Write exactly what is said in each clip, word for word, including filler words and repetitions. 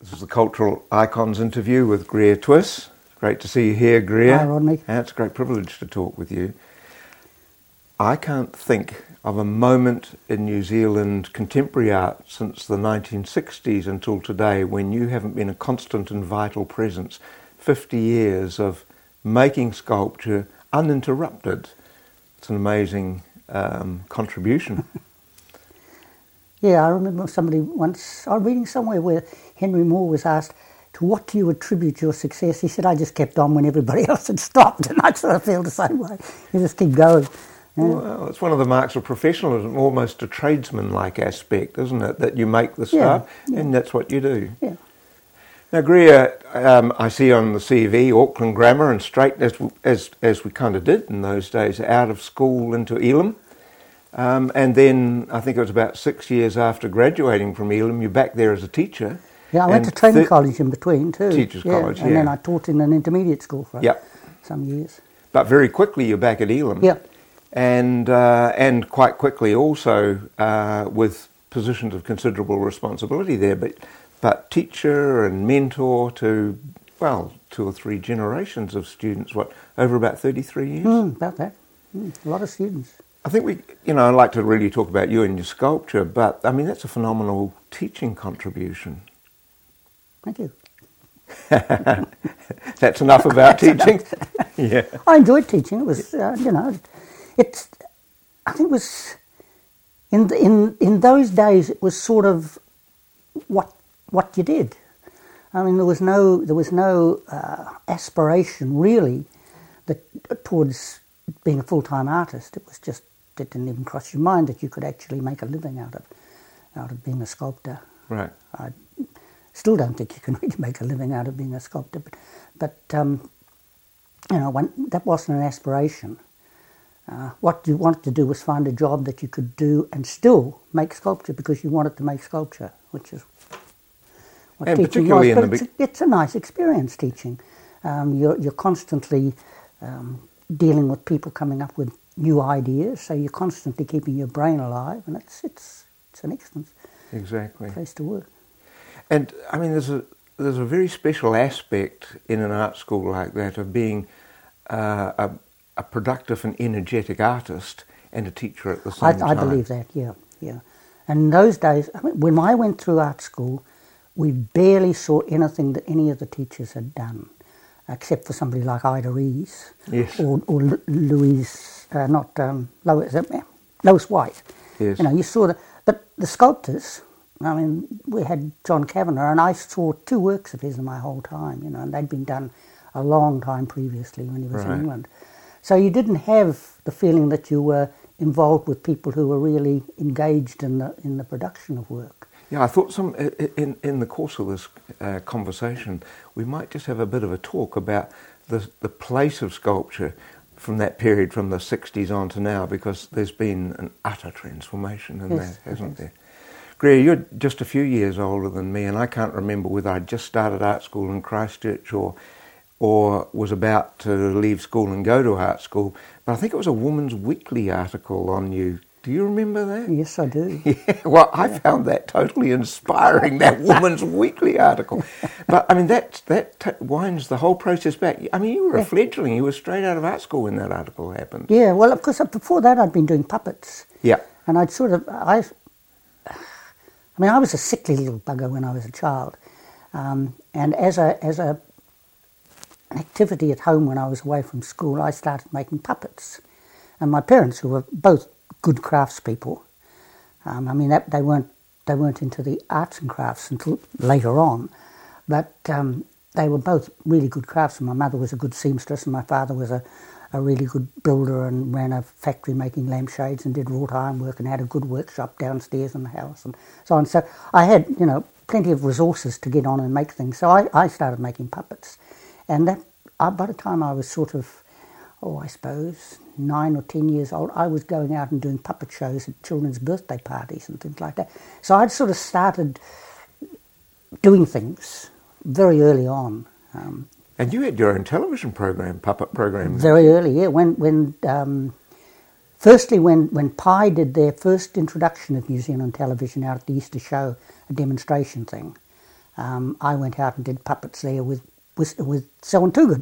This is the Cultural Icons interview with Greer Twiss. Great to see you here, Greer. Hi, Rodney. And it's a great privilege to talk with you. I can't think of a moment in New Zealand contemporary art since the nineteen sixties until today when you haven't been a constant and vital presence. fifty years of making sculpture uninterrupted. It's an amazing um, contribution. Yeah, I remember somebody once, I was reading somewhere where Henry Moore was asked, to what do you attribute your success? He said, I just kept on when everybody else had stopped, and I sort of feel the same way. You just keep going. Yeah. Well, it's one of the marks of professionalism, almost a tradesman-like aspect, isn't it? That you make the stuff, yeah, yeah. and that's what you do. Yeah. Now, Greer, um, I see on the C V, Auckland Grammar and straight, as, as, as we kind of did in those days, out of school into Elam. Um, and then I think it was about six years after graduating from Elam, you're back there as a teacher. Yeah, I went to training th- college in between too. Teachers yeah, college, and yeah. then I taught in an intermediate school for yep. some years. But very quickly you're back at Elam. Yeah. And, uh, and quite quickly also uh, with positions of considerable responsibility there, but, but teacher and mentor to, well, two or three generations of students, what, over about thirty-three years? Mm, about that. Mm, a lot of students. I think we, you know, I'd like to really talk about you and your sculpture, but I mean, that's a phenomenal teaching contribution. Thank you. That's enough about teaching? Yeah. I enjoyed teaching. It was, uh, you know, it's, I think it was, in, in, in those days, it was sort of what, what you did. I mean, there was no, there was no uh, aspiration really that towards being a full-time artist. It was just, it didn't even cross your mind that you could actually make a living out of out of being a sculptor. Right. I still don't think you can really make a living out of being a sculptor, but, but um, you know, when, that wasn't an aspiration. Uh, what you wanted to do was find a job that you could do and still make sculpture because you wanted to make sculpture, which is what and teaching particularly was. in But the it's, a, it's a nice experience, teaching. Um, you're, you're constantly um, dealing with people coming up with new ideas, so you're constantly keeping your brain alive, and it's it's it's an excellent exactly. place to work. And I mean, there's a there's a very special aspect in an art school like that of being uh, a, a productive and energetic artist and a teacher at the same I, time. I believe that, yeah, yeah. And in those days, I mean, when I went through art school, we barely saw anything that any of the teachers had done, except for somebody like Ida Rees, yes. or, or Louise. Uh, not um, Lois, uh, Lois White. Yes. You know, you saw the, but the sculptors. I mean, we had John Kavanagh, and I saw two works of his in my whole time. You know, and they'd been done a long time previously when he was right. in England. So you didn't have the feeling that you were involved with people who were really engaged in the in the production of work. Yeah, I thought some in in the course of this uh, conversation, we might just have a bit of a talk about the the place of sculpture from that period, from the sixties on to now, because there's been an utter transformation in yes, that, hasn't yes. there? Greer, you're just a few years older than me, and I can't remember whether I'd just started art school in Christchurch or or was about to leave school and go to art school, but I think it was a Woman's Weekly article on you. Do you remember that? Yes, I do. Yeah, well, I found that totally inspiring, that Woman's Weekly article. But, I mean, that that t- winds the whole process back. I mean, you were a yeah. fledgling. You were straight out of art school when that article happened. Yeah, well, of course, before that I'd been doing puppets. Yeah. And I'd sort of, I, I mean, I was a sickly little bugger when I was a child. Um, and as a as a an activity at home when I was away from school, I started making puppets. And my parents, who were both good craftspeople. Um, I mean, that, they weren't they weren't into the arts and crafts until later on, but um, they were both really good craftsmen. My mother was a good seamstress, and my father was a, a really good builder and ran a factory making lampshades and did wrought iron work and had a good workshop downstairs in the house and so on. So I had, you know, plenty of resources to get on and make things. So I, I started making puppets, and that I, by the time I was sort of, oh, I suppose, nine or ten years old, I was going out and doing puppet shows at children's birthday parties and things like that. So I'd sort of started doing things very early on. Um, and you had your own television program, puppet program. Very early, yeah. When, when um, firstly, when, when Pi did their first introduction of New Zealand television out at the Easter show, a demonstration thing, um, I went out and did puppets there with with, with Selwyn Toogood,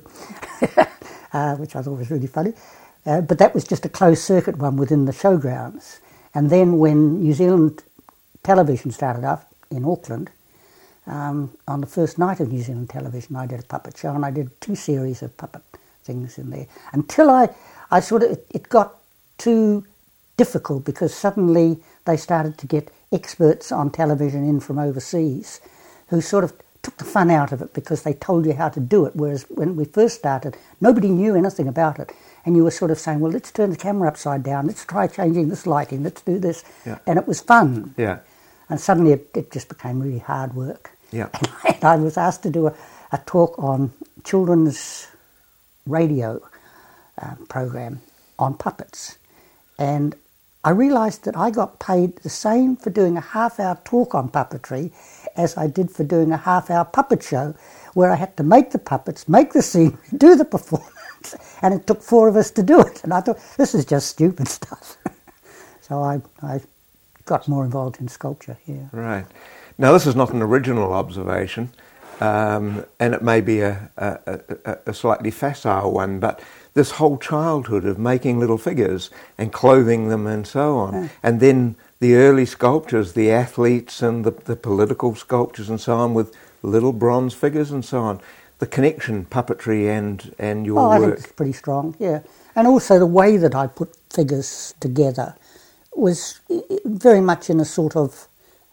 uh, which I thought was really funny. Uh, but that was just a closed circuit one within the showgrounds. And then when New Zealand Television started up in Auckland, um, on the first night of New Zealand Television, I did a puppet show, and I did two series of puppet things in there. Until I, I sort of, it, it got too difficult because suddenly they started to get experts on television in from overseas who sort of took the fun out of it because they told you how to do it, whereas when we first started, nobody knew anything about it. And you were sort of saying, well, let's turn the camera upside down, let's try changing this lighting, let's do this. Yeah. And it was fun. Yeah. And suddenly it, it just became really hard work. Yeah. And I was asked to do a, a talk on children's radio uh, program on puppets. And I realised that I got paid the same for doing a half-hour talk on puppetry as I did for doing a half-hour puppet show where I had to make the puppets, make the scene, do the performance, and it took four of us to do it. And I thought, this is just stupid stuff. So I, I got more involved in sculpture, yeah. Right. Now, this is not an original observation, um, and it may be a, a, a, a slightly facile one, but this whole childhood of making little figures and clothing them and so on, Yeah. and then the early sculptures, the athletes and the, the political sculptures and so on with little bronze figures and so on, the connection, puppetry and, and your Oh, I think work. it's pretty strong, yeah. And also the way that I put figures together was very much in a sort of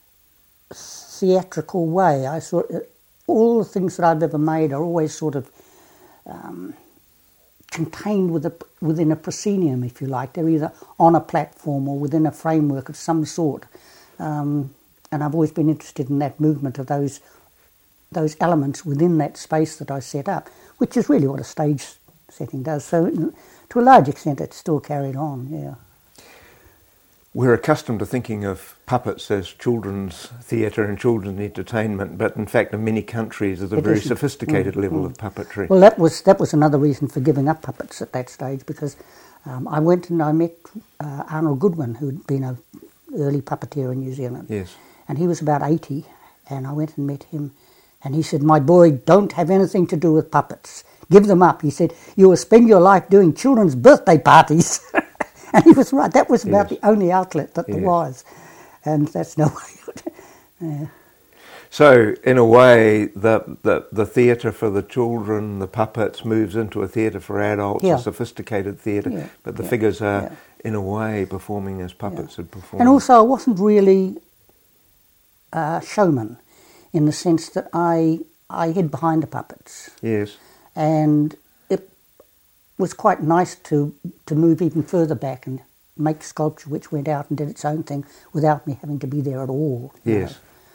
theatrical way. I sort all the things that I've ever made are always sort of um, contained with a, within a proscenium, if you like. They're either on a platform or within a framework of some sort. Um, and I've always been interested in that movement of those those elements within that space that I set up, which is really what a stage setting does. So to a large extent it's still carried on, yeah. We're accustomed to thinking of puppets as children's theatre and children's entertainment, but in fact in many countries there's a It very isn't. sophisticated Mm, level mm. of puppetry. Well, that was that was another reason for giving up puppets at that stage, because um, I went and I met uh, Arnold Goodwin, who'd been an early puppeteer in New Zealand. Yes. And he was about eighty, and I went and met him, and he said, "My boy, don't have anything to do with puppets. Give them up." He said, "You will spend your life doing children's birthday parties." And he was right. That was about Yes. the only outlet that there Yes. was. And that's no way. Yeah. So, in a way, the, the, the theatre for the children, the puppets, moves into a theatre for adults, Yeah. a sophisticated theatre, Yeah, but the yeah, figures are, yeah. in a way, performing as puppets had performed. And also, I wasn't really a showman in the sense that I I hid behind the puppets. Yes. And it was quite nice to, to move even further back and make sculpture which went out and did its own thing without me having to be there at all. you Yes. know.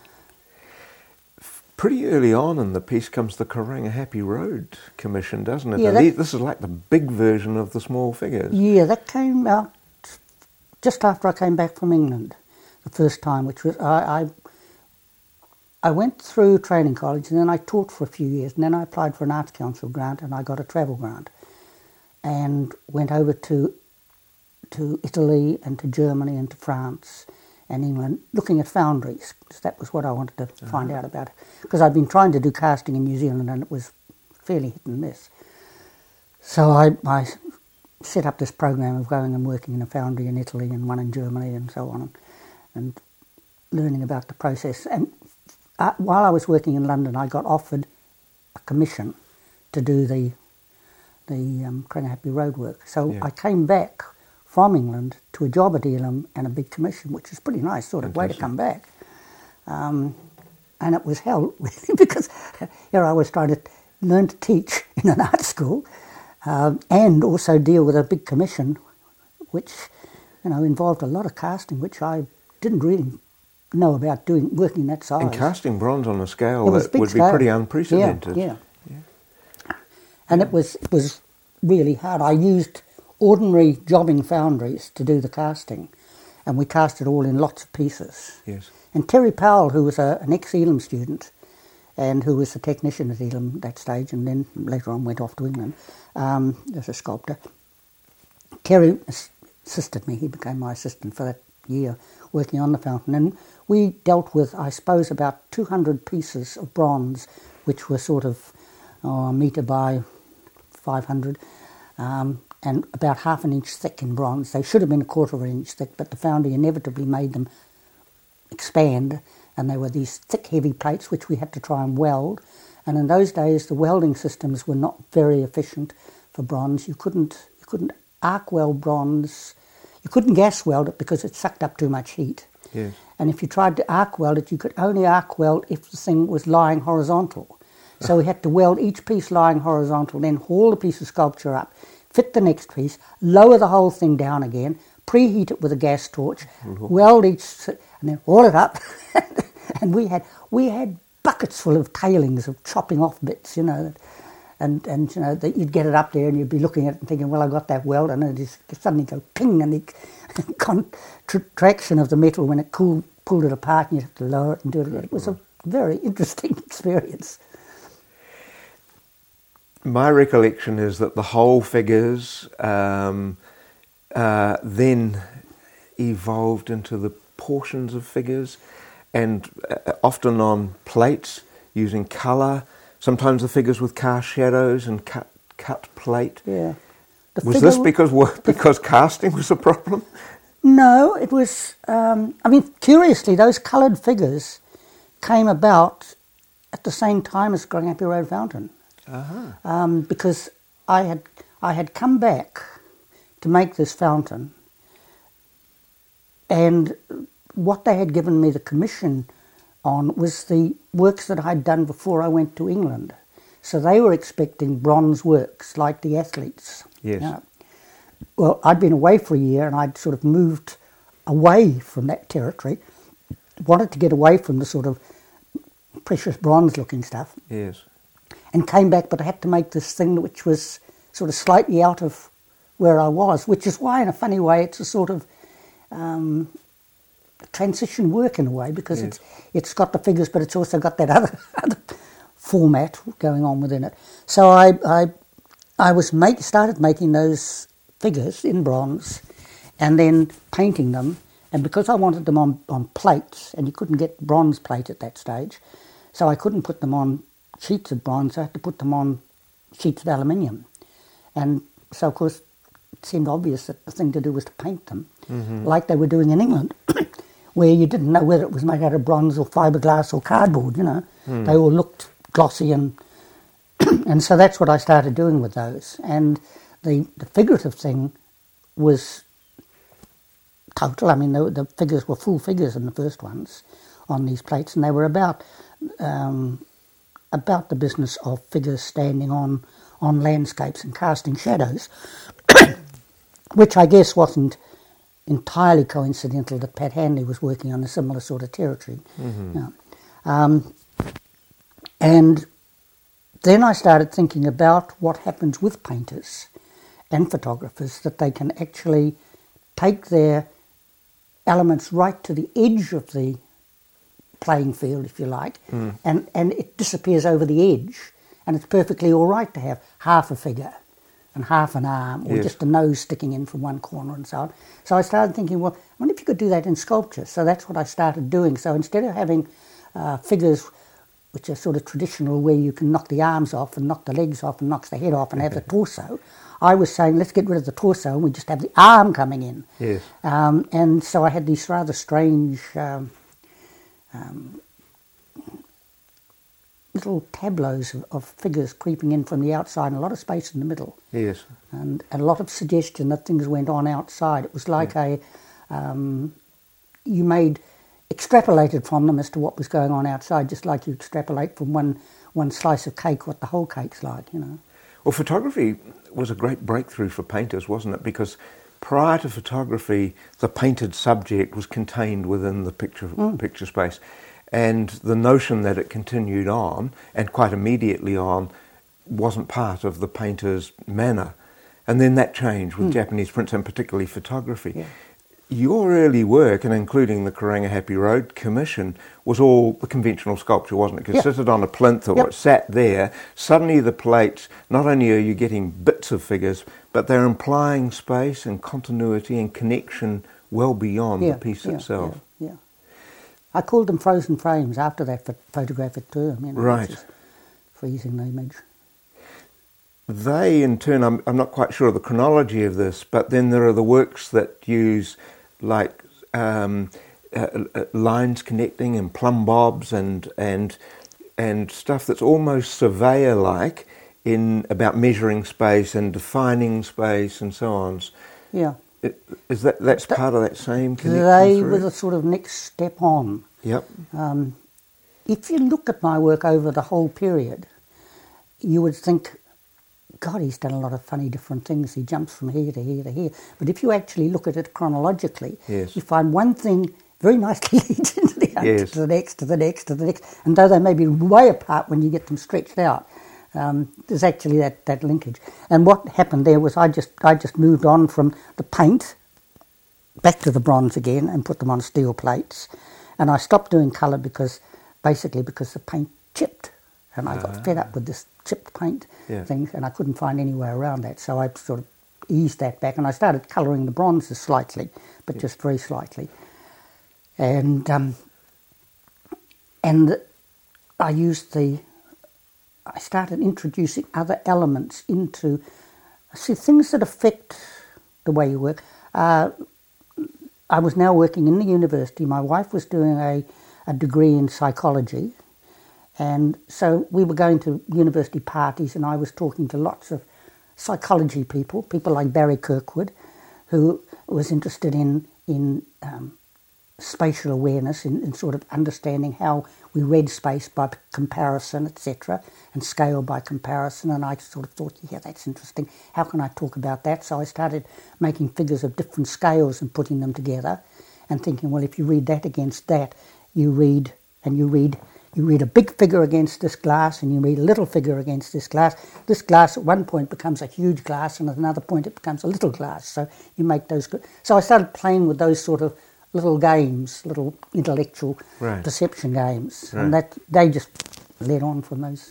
Pretty early on in the piece comes the Kauranga Happy Road commission, doesn't it? Yeah, And that- the- this is like the big version of the small figures. Yeah, that came out just after I came back from England the first time, which was I, I I went through training college and then I taught for a few years and then I applied for an Arts Council grant and I got a travel grant and went over to to Italy and to Germany and to France and England looking at foundries, because that was what I wanted to uh-huh. find out about. Because I'd been trying to do casting in New Zealand and it was fairly hit and miss. So I, I set up this program of going and working in a foundry in Italy and one in Germany and so on, and, and learning about the process. And uh, while I was working in London, I got offered a commission to do the the um, Kauranga Happy Road work. So Yeah. I came back from England to a job at Elam and a big commission, which is pretty nice sort of Fantastic. way to come back. Um, and it was hell, really, because here I was trying to learn to teach in an art school um, and also deal with a big commission, which, you know, involved a lot of casting, which I didn't really know about doing, working that size. And casting bronze on a It scale was that big would scale. be pretty unprecedented. Yeah, yeah. And it was it was really hard. I used ordinary jobbing foundries to do the casting, and we cast it all in lots of pieces. Yes. And Terry Powell, who was a, an ex-Elam student, and who was a technician at Elam at that stage, and then later on went off to England um, as a sculptor. Terry assisted me. He became my assistant for that year working on the fountain. And we dealt with, I suppose, about two hundred pieces of bronze, which were sort of oh, a metre by five hundred, um, and about half an inch thick in bronze. They should have been a quarter of an inch thick, but the foundry inevitably made them expand, and they were these thick, heavy plates which we had to try and weld. And in those days, the welding systems were not very efficient for bronze. You couldn't, you couldn't arc weld bronze. You couldn't gas weld it because it sucked up too much heat. Yes. And if you tried to arc weld it, you could only arc weld if the thing was lying horizontal. So we had to weld each piece lying horizontal, then haul the piece of sculpture up, fit the next piece, lower the whole thing down again, preheat it with a gas torch, mm-hmm. weld each, and then haul it up. And we had we had buckets full of tailings of chopping off bits, you know, and and you know that you'd get it up there and you'd be looking at it and thinking, well, I got that weld, and it just suddenly go ping, and the contraction of the metal when it cooled, pulled it apart, and you had to lower it and do it again. It was a very interesting experience. My recollection is that the whole figures um, uh, then evolved into the portions of figures, and uh, often on plates using colour, sometimes the figures with cast shadows and cut cut plate. Yeah. The was this because because casting was a problem? No, it was, um, I mean, curiously, those coloured figures came about at the same time as Growing Happy Road Fountain. Uh-huh. Um, because I had I had come back to make this fountain, and what they had given me the commission on was the works that I'd done before I went to England. So they were expecting bronze works like the athletes. Yes. You know. Well, I'd been away for a year and I'd sort of moved away from that territory, wanted to get away from the sort of precious bronze-looking stuff. Yes. And came back, but I had to make this thing which was sort of slightly out of where I was, which is why, in a funny way, it's a sort of um, transition work in a way, because yes. it's it's got the figures, but it's also got that other, other format going on within it. So I I, I was make started making those figures in bronze, and then painting them. And because I wanted them on, on plates, and you couldn't get bronze plate at that stage, so I couldn't put them on sheets of bronze, I had to put them on sheets of aluminium. And so, of course, it seemed obvious that the thing to do was to paint them, mm-hmm. like they were doing in England, where you didn't know whether it was made out of bronze or fiberglass or cardboard, you know. Mm. They all looked glossy, and and so that's what I started doing with those. And the, the figurative thing was total. I mean, the, the figures were full figures in the first ones on these plates, and they were about... Um, about the business of figures standing on, on landscapes and casting shadows, which I guess wasn't entirely coincidental that Pat Hanley was working on a similar sort of territory. Mm-hmm. You know. um, and then I started thinking about what happens with painters and photographers, that they can actually take their elements right to the edge of the playing field, if you like, mm. and, and it disappears over the edge, and it's perfectly all right to have half a figure and half an arm, or yes. just a nose sticking in from one corner and so on. So I started thinking, well, I wonder if you could do that in sculpture. So that's what I started doing. So instead of having uh, figures which are sort of traditional, where you can knock the arms off and knock the legs off and knocks the head off and have the torso, I was saying, let's get rid of the torso and we just have the arm coming in. Yes. Um, and so I had these rather strange... Um, Um, little tableaus of, of figures creeping in from the outside, and a lot of space in the middle. Yes. And, and a lot of suggestion that things went on outside. It was like yeah. a, um, you made, extrapolated from them as to what was going on outside, just like you extrapolate from one, one slice of cake what the whole cake's like, you know. Well, photography was a great breakthrough for painters, wasn't it? Because prior to photography, the painted subject was contained within the picture mm. picture space, and the notion that it continued on, and quite immediately on, wasn't part of the painter's manner. And then that changed with mm. Japanese prints, and particularly photography. Yeah. Your early work, and including the Kuranga Happy Road Commission, was all the conventional sculpture, wasn't it? Because yep. it sit on a plinth, or yep. it sat there. Suddenly the plates, not only are you getting bits of figures, but they're implying space and continuity and connection well beyond yeah, the piece yeah, itself. Yeah, yeah. I called them frozen frames after that ph- photographic term. You know, Right. which is freezing the image. They, in turn, I'm, I'm not quite sure of the chronology of this, but then there are the works that use like um, uh, uh, lines connecting and plumb bobs and and and stuff that's almost surveyor-like in about measuring space and defining space and so on. Yeah. It, is that that's Th- part of that same connection? They through? were the sort of next step on. Yep. Um, if you look at my work over the whole period, you would think, God, he's done a lot of funny different things. He jumps from here to here to here. But if you actually look at it chronologically, Yes. you find one thing very nicely leads into the other, Yes. to the next, to the next, to the next. And though they may be way apart when you get them stretched out, um, there's actually that, that linkage. And what happened there was I just I just moved on from the paint back to the bronze again and put them on steel plates. And I stopped doing colour because, basically because the paint chipped. And I got Ah. fed up with this chipped paint Yeah. thing, and I couldn't find any way around that. So I sort of eased that back, and I started colouring the bronzes slightly, but just very slightly. And um, and I used the, I started introducing other elements into, see, things that affect the way you work. Uh, I was now working in the university. My wife was doing a, a degree in psychology. And so we were going to university parties, and I was talking to lots of psychology people, people like Barry Kirkwood, who was interested in in um, spatial awareness, in, in sort of understanding how we read space by comparison, et cetera, and scale by comparison. And I sort of thought, yeah, that's interesting. How can I talk about that? So I started making figures of different scales and putting them together, and thinking, well, if you read that against that, you read and you read. You read a big figure against this glass, and you read a little figure against this glass. This glass at one point becomes a huge glass, and at another point it becomes a little glass. So you make those. So I started playing with those sort of little games, little intellectual Right. perception games, Right. and that they just led on from those.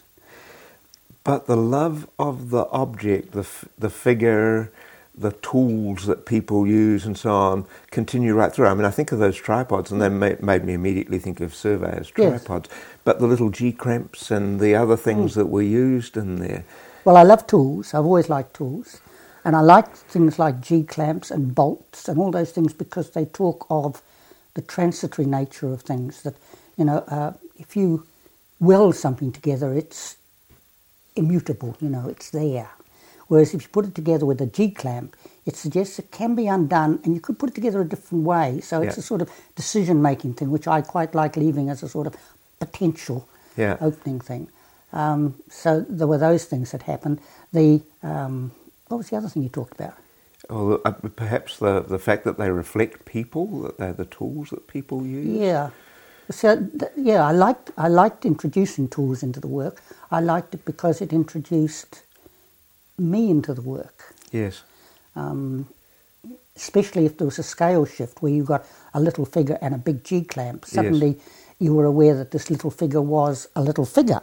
But the love of the object, the f- the figure, the tools that people use and so on, continue right through. I mean, I think of those tripods, and they ma- made me immediately think of surveyors' Yes. tripods. But the little G-clamps and the other things Mm. that were used in there. Well, I love tools. I've always liked tools. And I like things like G-clamps and bolts and all those things because they talk of the transitory nature of things. That, you know, uh, if you weld something together, it's immutable, you know, it's there. Whereas if you put it together with a G-clamp, it suggests it can be undone, and you could put it together a different way. So it's Yeah. a sort of decision-making thing, which I quite like leaving as a sort of potential Yeah. opening thing. Um, so there were those things that happened. The um, what was the other thing you talked about? Or uh, perhaps the, the fact that they reflect people, that they're the tools that people use. Yeah. So th- yeah, I liked I liked introducing tools into the work. I liked it because it introduced me into the work. Yes. Um, especially if there was a scale shift where you got a little figure and a big G-clamp. Suddenly you were aware that this little figure was a little figure,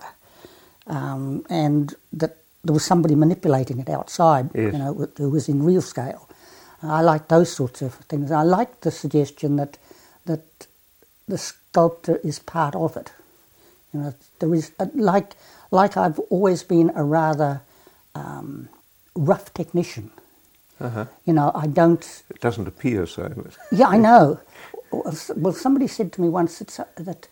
um, and that there was somebody manipulating it outside, Yes. you know, who was in real scale. I liked those sorts of things. I liked the suggestion that that the sculptor is part of it. You know, there is a, like like I've always been a rather um, rough technician. Uh-huh. You know, I don't. It doesn't appear so. But Yeah, I know. Well, somebody said to me once that, that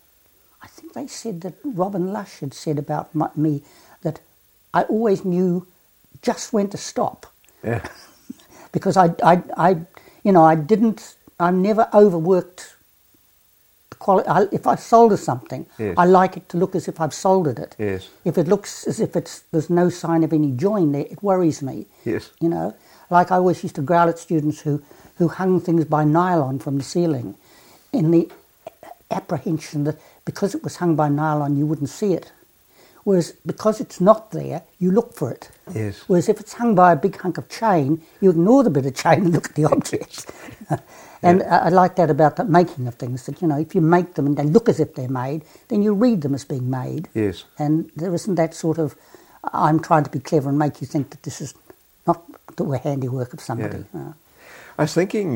I think they said that Robin Lush had said about my, me that I always knew just when to stop yeah. because I, I, I, you know, I didn't. I never overworked the quality. I, if I solder something, Yes. I like it to look as if I've soldered it. Yes. If it looks as if it's there's no sign of any join there, it worries me. Yes. You know, like I always used to growl at students who, who hung things by nylon from the ceiling in the apprehension that because it was hung by nylon you wouldn't see it. Whereas because it's not there, you look for it. Yes. Whereas if it's hung by a big hunk of chain, you ignore the bit of chain and look at the object. And Yeah. I, I like that about the making of things, that, you know, if you make them and they look as if they're made, then you read them as being made. Yes. And there isn't that sort of, I'm trying to be clever and make you think that this is not the handiwork of somebody. Yeah. Uh, I was thinking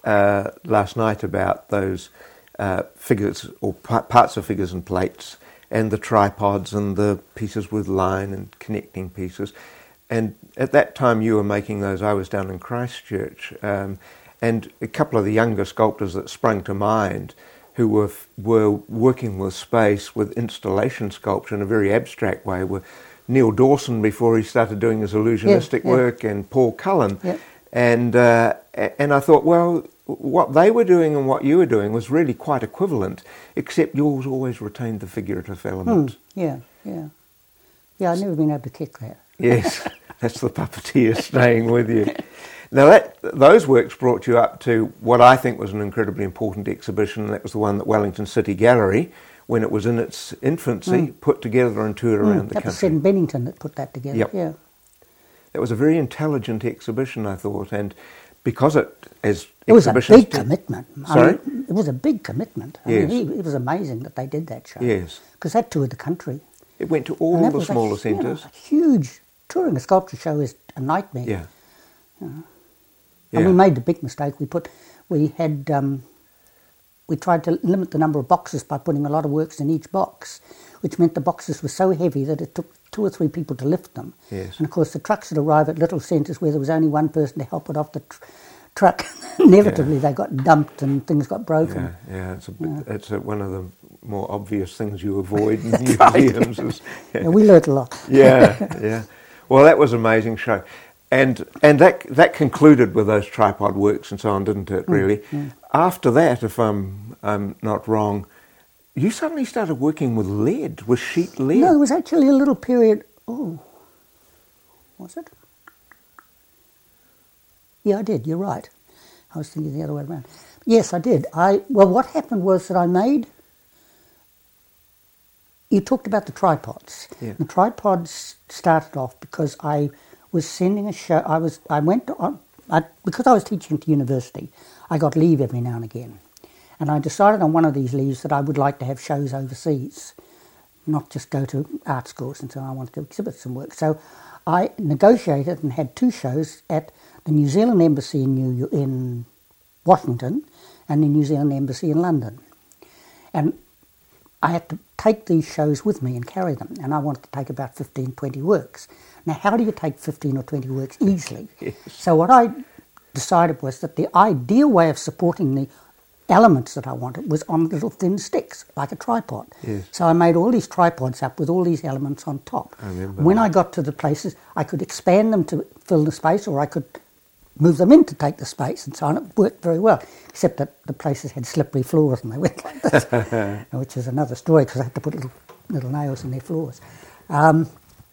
uh, last night about those uh, figures or p- parts of figures and plates, and the tripods and the pieces with line and connecting pieces. And at that time you were making those. I was down in Christchurch, um, and a couple of the younger sculptors that sprung to mind who were were working with space, with installation sculpture in a very abstract way, were Neil Dawson before he started doing his illusionistic yeah, yeah. work, and Paul Cullen. Yeah. And uh, and I thought, well, what they were doing and what you were doing was really quite equivalent, except yours always retained the figurative element. Mm, yeah, yeah. Yeah, I've never been able to kick that. Yes, that's the puppeteer staying with you. Now, that, those works brought you up to what I think was an incredibly important exhibition, and that was the one that Wellington City Gallery, when it was in its infancy, mm. put together and toured around mm, the that country. That was Seddon Bennington that put that together, yep. yeah. It was a very intelligent exhibition, I thought, and because it, as it was a big did, commitment. Sorry? I mean, it was a big commitment. I yes. mean, it was amazing that they did that show. Yes. Because that toured the country. It went to all the smaller centres. You know, huge. Touring a sculpture show is a nightmare. Yeah. You know. yeah. And we made the big mistake. We put, we had, um, we tried to limit the number of boxes by putting a lot of works in each box, which meant the boxes were so heavy that it took two or three people to lift them. Yes. And of course the trucks would arrive at little centres where there was only one person to help it off the tr- truck. Inevitably yeah. they got dumped and things got broken. Yeah, yeah it's, a bit, yeah. it's a, one of the more obvious things you avoid in museums. Is, yeah. Yeah, we learnt a lot. yeah, yeah. Well, that was an amazing show. And and that that concluded with those tripod works and so on, didn't it, really? Mm, mm. After that, if I'm, I'm not wrong, you suddenly started working with lead, with sheet lead. No, there was actually a little period... Oh, was it? Yeah, I did, you're right. I was thinking the other way around. Yes, I did. I Well, what happened was that I made... You talked about the tripods. Yeah. The tripods started off because I was sending a show. I was. I went on I, because I was teaching at university. I got leave every now and again, and I decided on one of these leaves that I would like to have shows overseas, not just go to art schools and so on. I wanted to exhibit some work. So I negotiated and had two shows at the New Zealand Embassy in New in Washington, and the New Zealand Embassy in London, and I had to take these shows with me and carry them, and I wanted to take about fifteen, twenty works. Now, how do you take fifteen or twenty works easily? Yes. So what I decided was that the ideal way of supporting the elements that I wanted was on little thin sticks, like a tripod. Yes. So I made all these tripods up with all these elements on top. I remember When that. I got to the places, I could expand them to fill the space, or I could move them in to take the space and so on. It worked very well, except that the places had slippery floors and they went like this, which is another story because I had to put little, little nails in their floors. Um,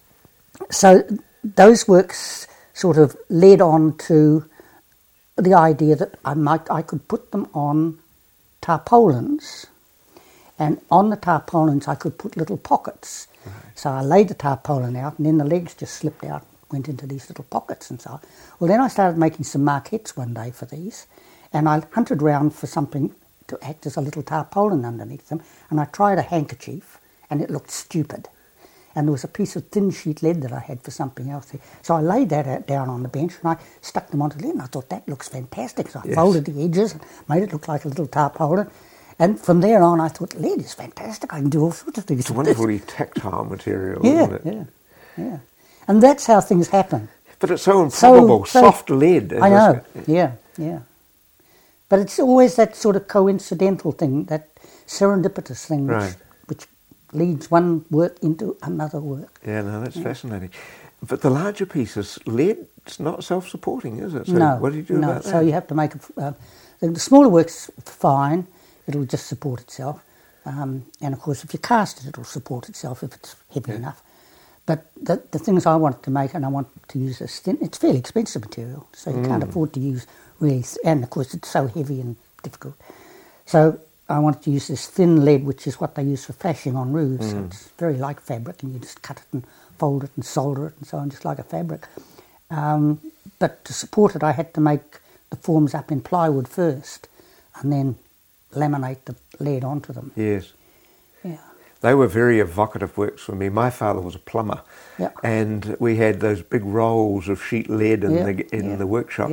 so those works sort of led on to the idea that I might I could put them on tarpaulins, and on the tarpaulins I could put little pockets. Right. So I laid the tarpaulin out, and then the legs just slipped out, went into these little pockets and so on. Well, then I started making some marquettes one day for these, and I hunted round for something to act as a little tarpaulin underneath them, and I tried a handkerchief, and it looked stupid. And there was a piece of thin sheet lead that I had for something else there. So I laid that out down on the bench, and I stuck them onto the lead, and I thought, that looks fantastic. So I yes. folded the edges, made it look like a little tarpaulin, and from there on I thought, lead is fantastic, I can do all sorts of things. It's a wonderfully tactile material, yeah, isn't it? Yeah, yeah. And that's how things happen. But it's so improbable, so, so, soft lead. I know, yeah, yeah. But it's always that sort of coincidental thing, that serendipitous thing, which, right. which leads one work into another work. Yeah, no, that's yeah. fascinating. But the larger pieces, lead's not self-supporting, is it? So no. what do you do no. about that? So you have to make, a, uh, the, the smaller work's fine, it'll just support itself. Um, and of course, if you cast it, it'll support itself if it's heavy yeah. enough. But the, the things I wanted to make, and I want to use this thin, it's fairly expensive material, so you mm. can't afford to use really, th- and of course it's so heavy and difficult. So I wanted to use this thin lead, which is what they use for flashing on roofs. Mm. So it's very like fabric, and you just cut it and fold it and solder it and so on, just like a fabric. Um, but to support it, I had to make the forms up in plywood first, and then laminate the lead onto them. Yes. Yeah. They were very evocative works for me. My father was a plumber, yeah. and we had those big rolls of sheet lead in, yeah. the, in yeah. the workshop. Yeah.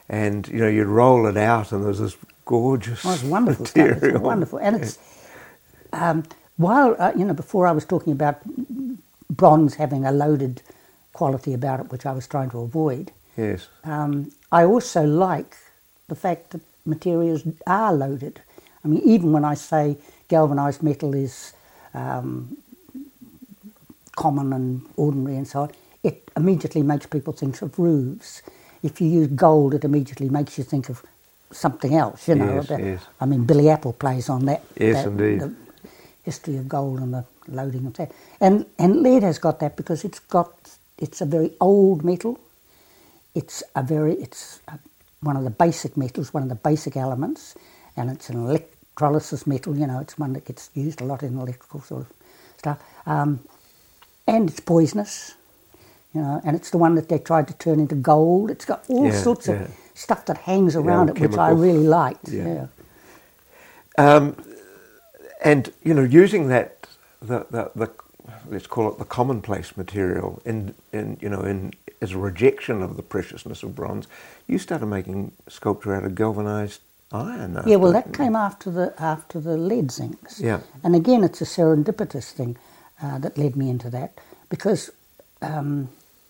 and you know you'd roll it out, and there's this gorgeous Oh, it's wonderful material. stuff. It's wonderful, and it's um, while uh, you know before I was talking about bronze having a loaded quality about it, which I was trying to avoid. Yes. Um, I also like the fact that materials are loaded. I mean, even when I say galvanised metal is um, common and ordinary and so on, it immediately makes people think of roofs. If you use gold, it immediately makes you think of something else, you know. Yes, about, yes. I mean, Billy Apple plays on that. Yes, that, indeed. The history of gold and the loading of that. And, and lead has got that because it's got, it's a very old metal. It's a very, it's a, one of the basic metals, one of the basic elements, and it's an electrolysis metal, you know, it's one that gets used a lot in electrical sort of stuff. Um, and it's poisonous, you know, and it's the one that they tried to turn into gold. It's got all Yeah, sorts yeah. of stuff that hangs around Yeah, it, which I chemical. really liked. Yeah. Yeah. Um, and you know, using that, the, the, the let's call it the commonplace material, in, in you know, in as a rejection of the preciousness of bronze, you started making sculpture out of galvanised iron. Yeah, well, after- that came after the after the lead zincs. Yeah. And again, it's a serendipitous thing uh, that led me into that, because um,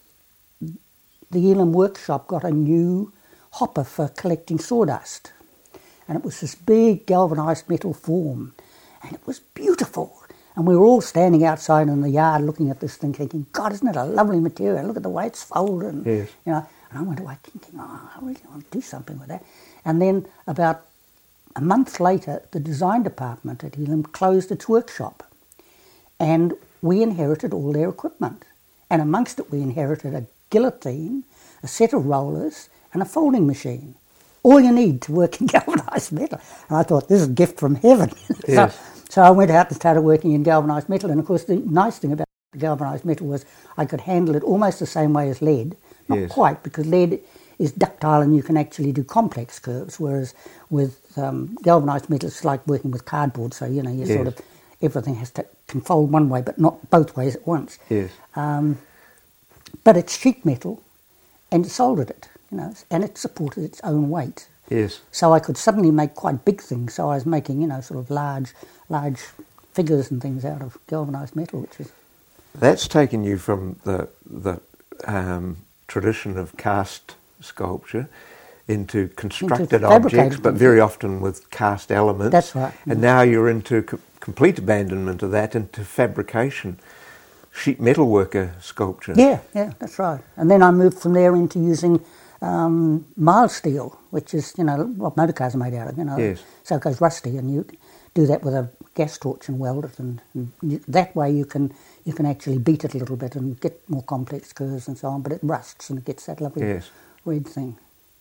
the Elam workshop got a new hopper for collecting sawdust. And it was this big galvanised metal form. And it was beautiful. And we were all standing outside in the yard looking at this thing thinking, God, isn't it a lovely material? Look at the way it's folded. And, Yes. you know, and I went away thinking, oh, I really want to do something with that. And then about a month later, the design department at Elam closed its workshop. And we inherited all their equipment. And amongst it, we inherited a guillotine, a set of rollers, and a folding machine. All you need to work in galvanised metal. And I thought, this is a gift from heaven. Yes. so, so I went out and started working in galvanised metal. And of course, the nice thing about the galvanised metal was I could handle it almost the same way as lead. Not Yes. quite, because lead is ductile and you can actually do complex curves, whereas with um, galvanised metal, it's like working with cardboard. So, you know, you sort Yes. of, everything has to can fold one way, but not both ways at once. Yes. Um, but it's sheet metal, and you soldered it, you know, and it supported its own weight. Yes. So I could suddenly make quite big things. So I was making, you know, sort of large, large figures and things out of galvanised metal, which is That's taken you from the the um, tradition of cast sculpture into constructed fabricated objects, but things. very often with cast elements. That's right. And now you're into co- complete abandonment of that, into fabrication, sheet metal worker sculpture. yeah, yeah, that's right. And then I moved from there into using um, mild steel, which is, you know, what motor cars are made out of, you know. Yes. So it goes rusty, and you do that with a gas torch and weld it, and, and you, that way you can you can actually beat it a little bit and get more complex curves and so on. But it rusts and it gets that lovely Yes. red thing.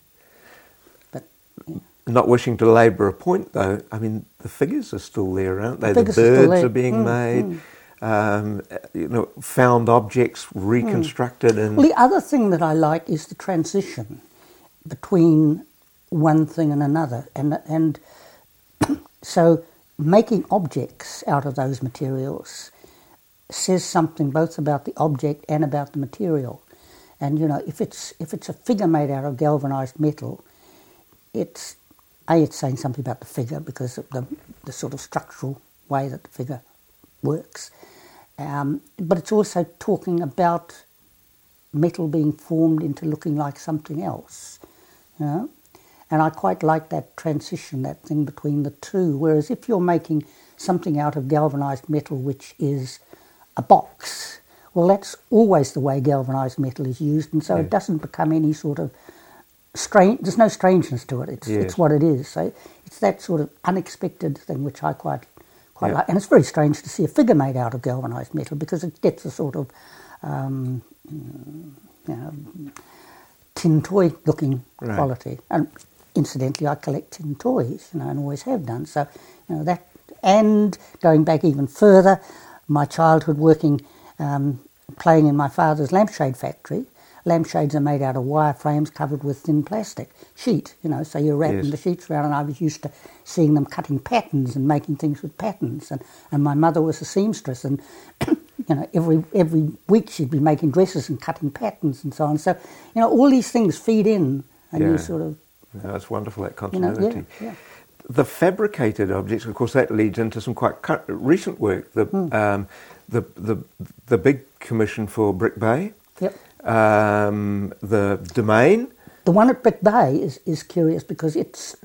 But yeah. Not wishing to labour a point, though, I mean, the figures are still there, aren't they? The The, figures are still birds there. are being Mm, made, um, you know, found objects reconstructed, and Well, the other thing that I like is the transition between one thing and another, and and so making objects out of those materials says something both about the object and about the material. And you know, if it's if it's a figure made out of galvanized metal, it's a it's saying something about the figure because of the the sort of structural way that the figure works, um, but it's also talking about metal being formed into looking like something else, you know. And I quite like that transition, that thing between the two. Whereas if you're making something out of galvanized metal, which is a box, well, that's always the way galvanized metal is used, and so Yeah. it doesn't become any sort of strange. There's no strangeness to it. It's Yes. it's what it is. So it's that sort of unexpected thing which I quite quite Yeah. like. And it's very strange to see a figure made out of galvanized metal because it gets a sort of um, you know, tin toy looking Right. quality. And incidentally, I collect tin toys, you know, and always have done. So, you know, that, and going back even further, my childhood working, um, playing in my father's lampshade factory. Lampshades are made out of wire frames covered with thin plastic sheet, you know, so you're wrapping Yes. the sheets around, and I was used to seeing them cutting patterns and making things with patterns. And, and my mother was a seamstress, and you know, every every week she'd be making dresses and cutting patterns and so on. So, you know, all these things feed in, and Yeah. you sort of No, it's wonderful, that You know, continuity. yeah, yeah. The fabricated objects, of course, that leads into some quite cu- recent work. The, Mm. um, the the the big commission for Brick Bay, Yep. um, the Domain. The one at Brick Bay is, is curious because it's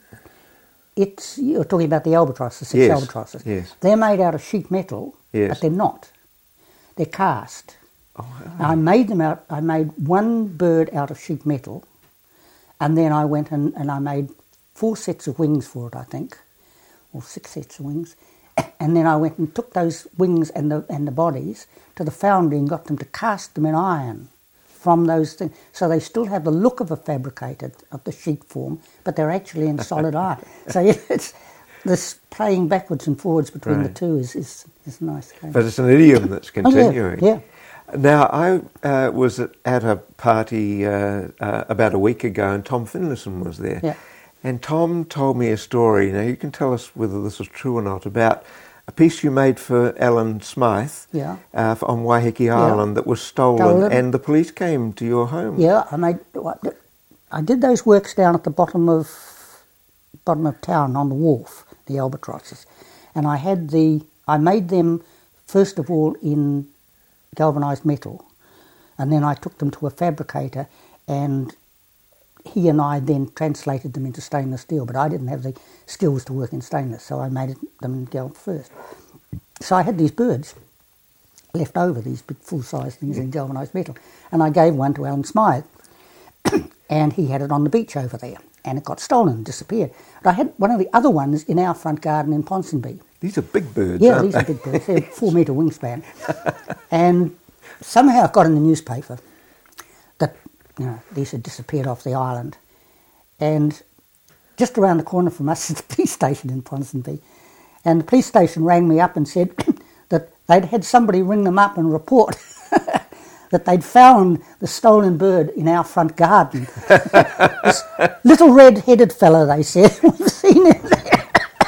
it's you're talking about the albatross, the six Yes, albatrosses. yes. They're made out of sheet metal, Yes. but they're not. They're cast. Oh, I made them out. I made one bird out of sheet metal, and then I went and, and I made four sets of wings for it, I think, or six sets of wings. And then I went and took those wings and the and the bodies to the foundry and got them to cast them in iron from those things. So they still have the look of a fabricated, of the sheet form, but they're actually in solid iron. So it's this playing backwards and forwards between Right. the two is, is, is nice. But it's an idiom that's Oh, yeah, continuing. yeah. Now, I uh, was at, at a party uh, uh, about a week ago, and Tom Finlayson was there. Yeah. And Tom told me a story. Now, you can tell us whether this is true or not, about a piece you made for Alan Smythe Yeah. uh, for- on Waiheke Island that was stolen, Stolen. and the police came to your home. Yeah, I made. I did those works down at the bottom of bottom of town on the wharf, the albatrosses, and I had the. I made them first of all in galvanised metal, and then I took them to a fabricator, and he and I then translated them into stainless steel. But I didn't have the skills to work in stainless, so I made them in gal first. So I had these birds left over, these big full-size things in galvanised metal, and I gave one to Alan Smythe. And he had it on the beach over there, and it got stolen and disappeared. But I had one of the other ones in our front garden in Ponsonby. These are big birds, Yeah, aren't these they? are big birds. They're four metre wingspan. And somehow it got in the newspaper that, you know, these had disappeared off the island. And just around the corner from us is the police station in Ponsonby. And the police station rang me up and said that they'd had somebody ring them up and report that they'd found the stolen bird in our front garden. This little red-headed fellow, they said, we've seen him there.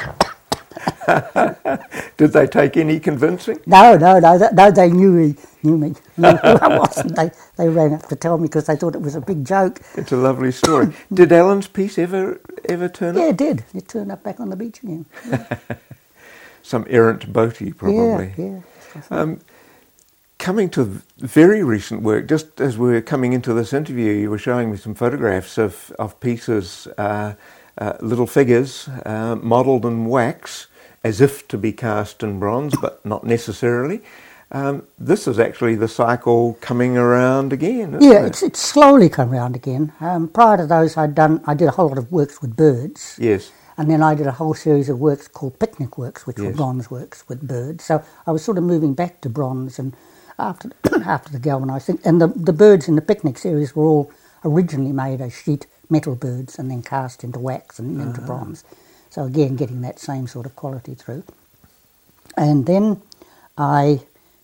Did they take any convincing? No, no, no, th- no, they knew me, knew me, knew who I wasn't. They, they ran up to tell me because they thought it was a big joke. It's a lovely story. Did Alan's piece ever ever turn Yeah, up? it did. It turned up back on the beach again. Yeah, Some errant boatie, probably. yeah. yeah. Um, coming to very recent work, just as we were coming into this interview, you were showing me some photographs of, of pieces, uh, uh, little figures, uh, modelled in wax, as if to be cast in bronze, but not necessarily. Um, this is actually the cycle coming around again, isn't Yeah, it? it's it's slowly come round again. Um, prior to those, I'd done I did a whole lot of works with birds. Yes. And then I did a whole series of works called picnic works, which were Yes. bronze works with birds. So I was sort of moving back to bronze, and after after the galvanised thing. And the, the birds in the picnic series were all originally made as sheet metal birds and then cast into wax and into Ah. bronze. So again, getting that same sort of quality through. And then I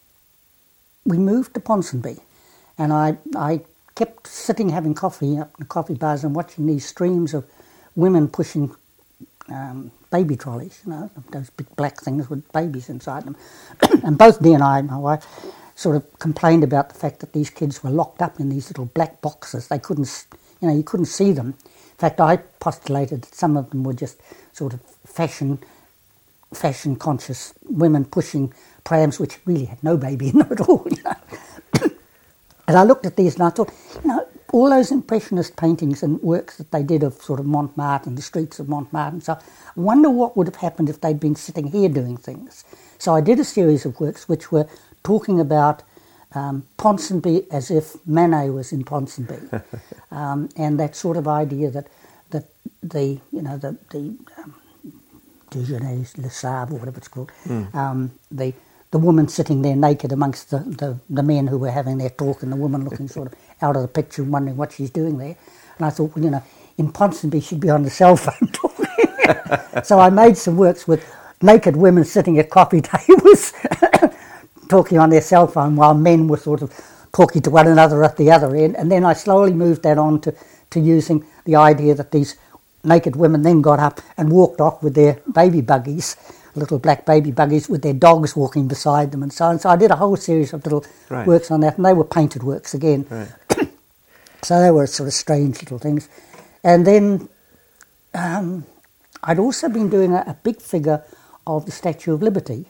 we moved to Ponsonby, and I I kept sitting having coffee up in the coffee bars and watching these streams of women pushing um, baby trolleys, you know, those big black things with babies inside them. And both Dee and I, my wife, sort of complained about the fact that these kids were locked up in these little black boxes. They couldn't, s- you know, you couldn't see them. In fact, I postulated that some of them were just sort of fashion, fashion-conscious women pushing prams which really had no baby in them at all, you know. And I looked at these and I thought, you know, all those impressionist paintings and works that they did of sort of Montmartre and the streets of Montmartre and so, I wonder what would have happened if they'd been sitting here doing things. So I did a series of works which were talking about um, Ponsonby as if Manet was in Ponsonby, um, and that sort of idea that that the you know the the um, Déjeuner Le Sable, or whatever it's called, Mm. um, the the woman sitting there naked amongst the, the, the men who were having their talk, and the woman looking sort of out of the picture and wondering what she's doing there. And I thought, well, you know, in Ponsonby she'd be on the cell phone talking. So I made some works with naked women sitting at coffee tables talking on their cell phone while men were sort of talking to one another at the other end. And then I slowly moved that on to, to using the idea that these naked women then got up and walked off with their baby buggies, little black baby buggies with their dogs walking beside them and so on. So I did a whole series of little Right. works on that, and they were painted works again. Right. So they were sort of strange little things. And then um, I'd also been doing a, a big figure of the Statue of Liberty,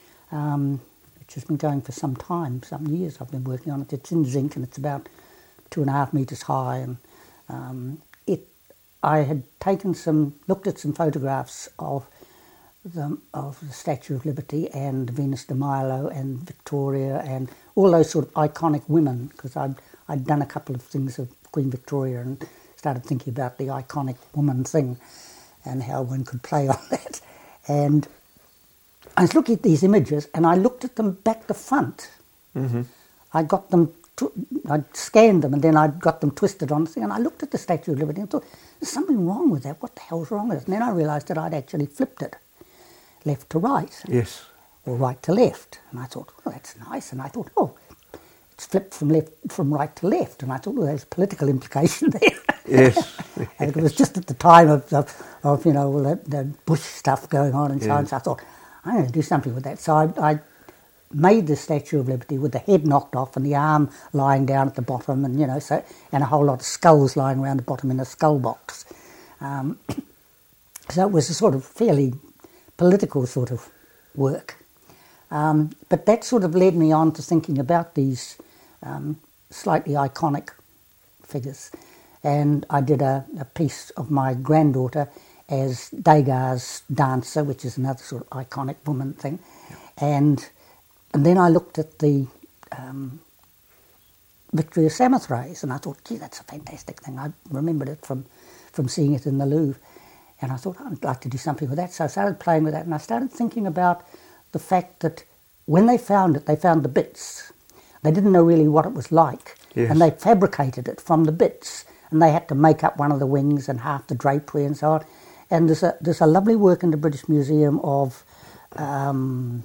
um, which has been going for some time, some years I've been working on it. It's in zinc and it's about two and a half metres high. And um, it, I had taken some, looked at some photographs of the, of the Statue of Liberty and Venus de Milo and Victoria and all those sort of iconic women, because I'd, I'd done a couple of things of Queen Victoria and started thinking about the iconic woman thing and how one could play on that. And I was looking at these images and I looked at them back to front. Mm-hmm. I got them, tw- I scanned them and then I got them twisted on the thing, and I looked at the Statue of Liberty and thought, there's something wrong with that. What the hell's wrong with it? And then I realised that I'd actually flipped it, left to right. Yes. Or right to left. And I thought, well, that's nice. And I thought, oh, it's flipped from left, from right to left. And I thought, well, there's a political implication there. Yes. And it was just at the time of, of, of you know, the, the Bush stuff going on and so on. Yes. So I thought, I'm going to do something with that. So I, I made the Statue of Liberty with the head knocked off and the arm lying down at the bottom, and you know, so and a whole lot of skulls lying around the bottom in a skull box. Um, so it was a sort of fairly political sort of work. Um, but that sort of led me on to thinking about these um, slightly iconic figures. And I did a, a piece of my granddaughter as Degas' dancer, which is another sort of iconic woman thing. Yeah. And and then I looked at the um, Victoria Samothrace, and I thought, gee, that's a fantastic thing. I remembered it from, from seeing it in the Louvre. And I thought, I'd like to do something with that. So I started playing with that, and I started thinking about the fact that when they found it, they found the bits. They didn't know really what it was like. Yes. And they fabricated it from the bits. And they had to make up one of the wings and half the drapery and so on. And there's a there's a lovely work in the British Museum of um,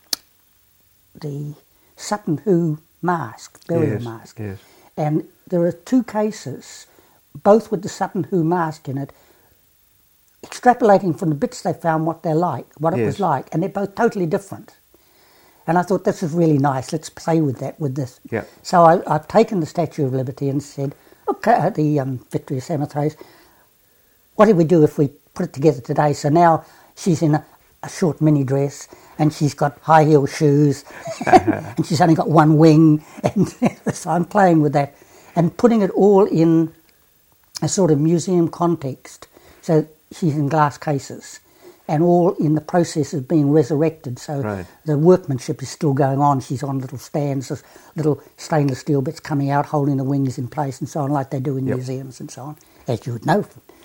the Sutton Hoo mask, burial Yes, mask. yes. And there are two cases, both with the Sutton Hoo mask in it, extrapolating from the bits they found what they're like, what it Yes. was like, and they're both totally different. And I thought, this is really nice, let's play with that, with this. Yeah. So I, I've taken the Statue of Liberty and said, okay, uh, the um, Victoria Samothrace, what did we do if we put it together today? So now she's in a, a short mini dress and she's got high heel shoes and she's only got one wing, and so I'm playing with that and putting it all in a sort of museum context. So she's in glass cases and all in the process of being resurrected. So right. the workmanship is still going on. She's on little stands, there's little stainless steel bits coming out, holding the wings in place and so on, like they do in yep. museums and so on, as you would know.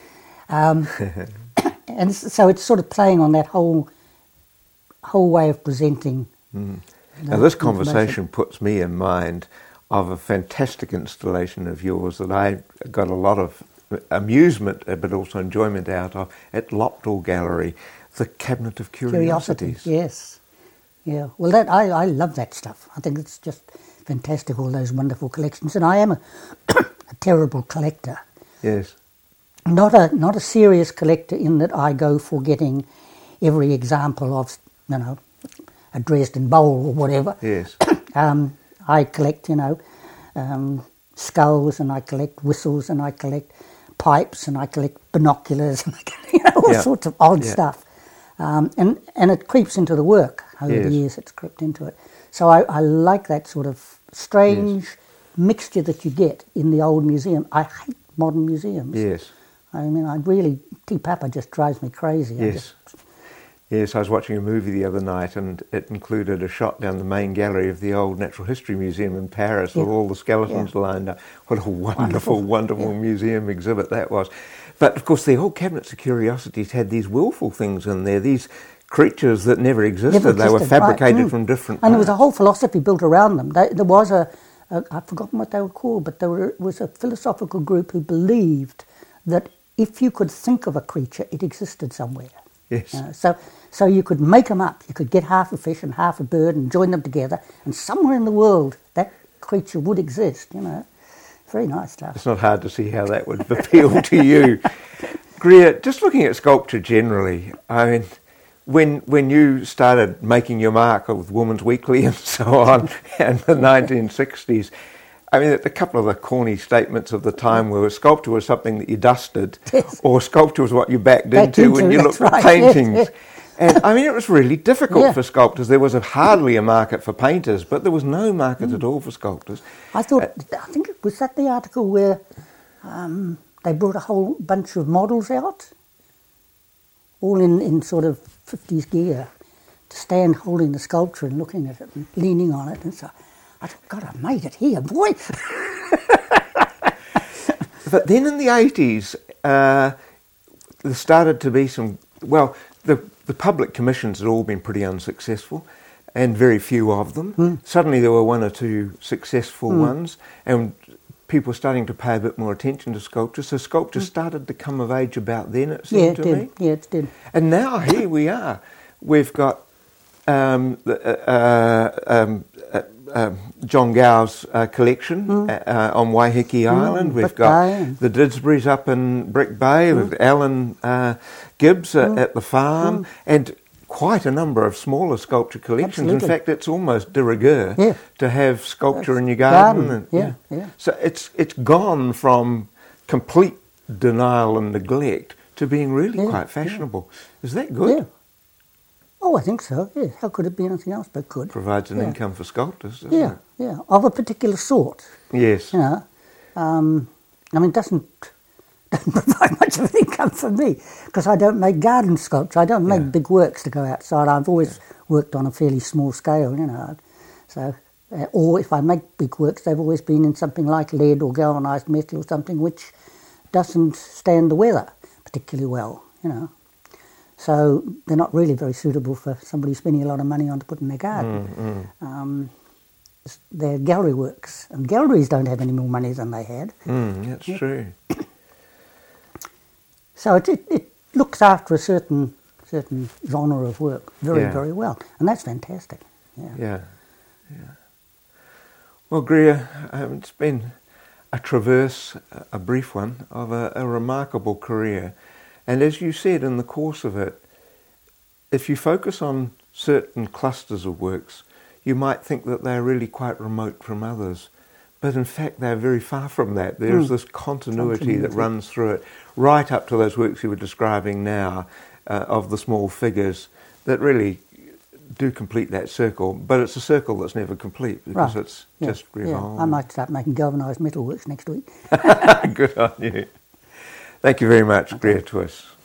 Um, and so it's sort of playing on that whole whole way of presenting. Mm. Now this conversation puts me in mind of a fantastic installation of yours that I got a lot of amusement but also enjoyment out of at Lopdal Gallery, the Cabinet of Curiosities. Curiosity, yes. Yeah, well, that I, I love that stuff. I think it's just fantastic, all those wonderful collections. And I am a, a terrible collector. Yes. Not a not a serious collector in that I go for getting every example of, you know, a Dresden bowl or whatever. Yes. um, I collect, you know, um, skulls, and I collect whistles, and I collect pipes, and I collect binoculars, and I collect, you know, all yeah. sorts of odd yeah. stuff. Um, and, and it creeps into the work over yes. the years. It's crept into it. So I, I like that sort of strange yes. mixture that you get in the old museum. I hate modern museums. Yes. I mean, I really, T Papa just drives me crazy. I Yes. just, Yes, I was watching a movie the other night and it included a shot down the main gallery of the old Natural History Museum in Paris yeah. with all the skeletons yeah. lined up. What a wonderful, Wonderful, wonderful yeah. museum exhibit that was. But of course the old Cabinets of Curiosities had these willful things in there, these creatures that never existed. Never They were existed, fabricated right. mm. from different And parts. there was a whole philosophy built around them. They, there was a, a, I've forgotten what they were called, but there were, was a philosophical group who believed that if you could think of a creature, it existed somewhere. Yes. You know, so, so you could make them up. You could get half a fish and half a bird and join them together, and somewhere in the world that creature would exist. You know, very nice stuff. It's not hard to see how that would appeal to you. Greer, just looking at sculpture generally, I mean, when when you started making your mark with Woman's Weekly and so on in the nineteen sixties, I mean, a couple of the corny statements of the time were sculpture was something that you dusted, Yes. or sculpture was what you backed, Backed into, when into, you that's looked at right, paintings. yes, yes. And I mean, it was really difficult Yeah. for sculptors. There was a, hardly a market for painters, but there was no market at all for sculptors. I thought, Uh, I think it was that the article where um, they brought a whole bunch of models out, all in, in sort of fifties gear, to stand holding the sculpture and looking at it and leaning on it. And so I thought, God, I made it here, boy. But then in the eighties, uh, there started to be some, well, the, the public commissions had all been pretty unsuccessful, and very few of them. Mm. Suddenly there were one or two successful Mm. ones, and people were starting to pay a bit more attention to sculpture. So sculpture started to come of age about then, it seemed Yeah, it to did. me. Yeah, it did. And now here we are. We've got um, the, uh, um, uh, um, John Gow's uh, collection Mm. uh, uh, on Waiheke Island. We've Brick got Bay and- the Didsburys up in Brick Bay with Alan uh, Gibbs uh, Mm. at the farm, Mm. and quite a number of smaller sculpture collections. Absolutely. In fact, it's almost de rigueur Yeah. to have sculpture That's in your garden. garden, and- yeah, yeah. So it's it's gone from complete denial and neglect to being really Yeah, quite fashionable. Is that good? Yeah. Oh, I think so, yeah. How could it be anything else but good? Provides an Yeah. income for sculptors, doesn't Yeah, it? yeah. Of a particular sort, Yes. you know. Um, I mean, it doesn't, doesn't provide much of an income for me because I don't make garden sculpture. I don't make Yeah. big works to go outside. I've always worked on a fairly small scale, you know. So, uh, or if I make big works, they've always been in something like lead or galvanised metal or something which doesn't stand the weather particularly well, you know. So they're not really very suitable for somebody spending a lot of money on to put in their garden. Mm, mm, Um, s- they're gallery works, and galleries don't have any more money than they had. mm, that's true. So it, it, it looks after a certain certain genre of work very, Yeah. very well, and that's fantastic. Yeah. Yeah, yeah. Well, Greer, um, it's been a traverse, a brief one, of a, a remarkable career. And as you said in the course of it, if you focus on certain clusters of works, you might think that they're really quite remote from others. But in fact, they're very far from that. There's Mm. this continuity, that Continuity. runs through it, right up to those works you were describing now, uh, of the small figures, that really do complete that circle. But it's a circle that's never complete, because Right. it's Yeah, just yeah. revolving. I might start making galvanised metal works next week. Good on you. Thank you very much, Greer Twiss.